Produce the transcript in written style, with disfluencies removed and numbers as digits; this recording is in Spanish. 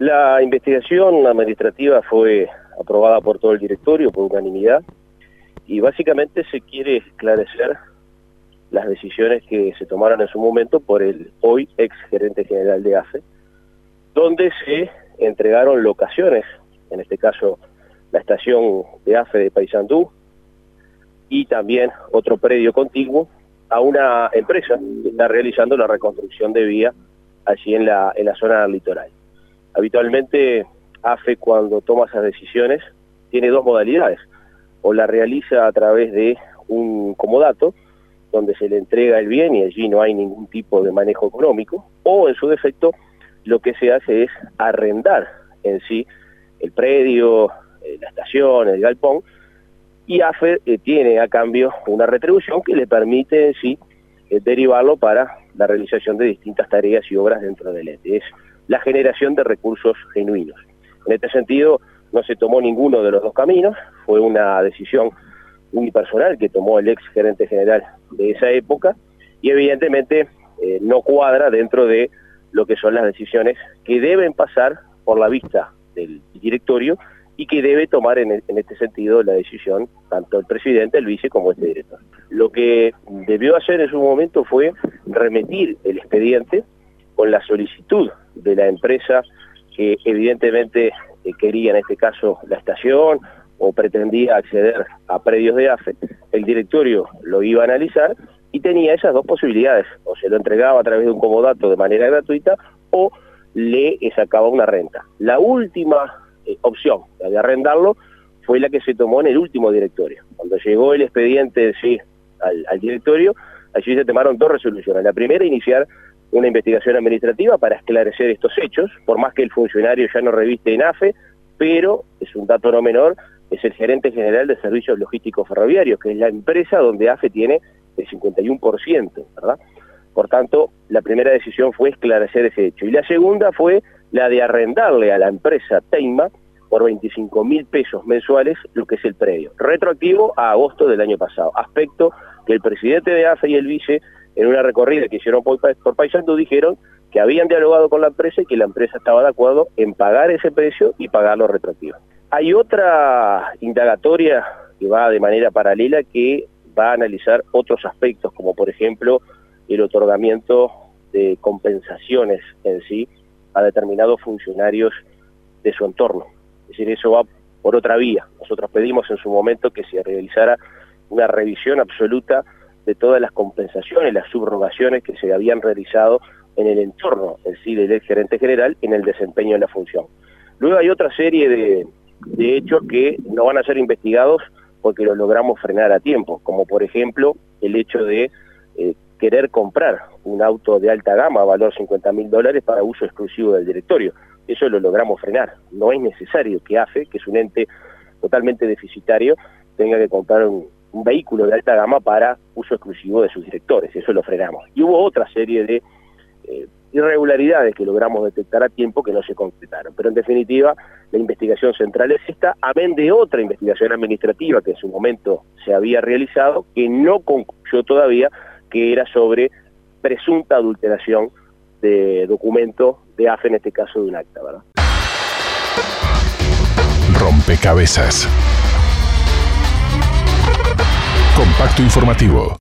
La investigación administrativa fue aprobada por todo el directorio por unanimidad y básicamente se quiere esclarecer las decisiones que se tomaron en su momento por el hoy ex gerente general de AFE, donde se entregaron locaciones, en este caso la estación de AFE de Paysandú y también otro predio contiguo, a una empresa que está realizando la reconstrucción de vía allí en la zona del litoral. Habitualmente AFE, cuando toma esas decisiones, tiene dos modalidades: o la realiza a través de un comodato, donde se le entrega el bien y allí no hay ningún tipo de manejo económico, o en su defecto lo que se hace es arrendar en sí el predio, la estación, el galpón, y AFE tiene a cambio una retribución que le permite en sí derivarlo para la realización de distintas tareas y obras dentro del ente. Es la generación de recursos genuinos. En este sentido, no se tomó ninguno de los dos caminos, fue una decisión unipersonal que tomó el ex gerente general de esa época y evidentemente no cuadra dentro de lo que son las decisiones que deben pasar por la vista del directorio y que debe tomar en este sentido la decisión tanto el presidente, el vice, como este director. Lo que debió hacer en su momento fue remitir el expediente con la solicitud de la empresa que evidentemente quería, en este caso, la estación o pretendía acceder a predios de AFE. El directorio lo iba a analizar y tenía esas dos posibilidades: o se lo entregaba a través de un comodato de manera gratuita o le sacaba una renta. La última opción, la de arrendarlo, fue la que se tomó en el último directorio. Cuando llegó el expediente sí al directorio, allí se tomaron dos resoluciones. La primera, iniciar una investigación administrativa para esclarecer estos hechos, por más que el funcionario ya no reviste en AFE, pero es un dato no menor, es el gerente general de Servicios Logísticos Ferroviarios, que es la empresa donde AFE tiene el 51%, ¿verdad? Por tanto, la primera decisión fue esclarecer ese hecho. Y la segunda fue la de arrendarle a la empresa Teima por 25.000 pesos mensuales lo que es el predio, retroactivo a agosto del año pasado, aspecto que el presidente de AFE y el vice, en una recorrida que hicieron por Paysandú, dijeron que habían dialogado con la empresa y que la empresa estaba de acuerdo en pagar ese precio y pagarlo retroactivo. Hay otra indagatoria que va de manera paralela que va a analizar otros aspectos, como por ejemplo el otorgamiento de compensaciones en sí a determinados funcionarios de su entorno. Es decir, eso va por otra vía. Nosotros pedimos en su momento que se realizara una revisión absoluta de todas las compensaciones, las subrogaciones que se habían realizado en el entorno en sí del ex gerente general en el desempeño de la función. Luego hay otra serie de hechos que no van a ser investigados porque los logramos frenar a tiempo, como por ejemplo el hecho de querer comprar un auto de alta gama, valor $50.000 para uso exclusivo del directorio. Eso lo logramos frenar. No es necesario que AFE, que es un ente totalmente deficitario, tenga que comprar un vehículo de alta gama para uso exclusivo de sus directores. Eso lo frenamos. Y hubo otra serie de irregularidades que logramos detectar a tiempo que no se concretaron. Pero en definitiva, la investigación central es esta, amén de otra investigación administrativa que en su momento se había realizado, que no concluyó todavía, que era sobre presunta adulteración de documento de AFE, en este caso de un acta, ¿verdad? Rompecabezas. Compacto informativo.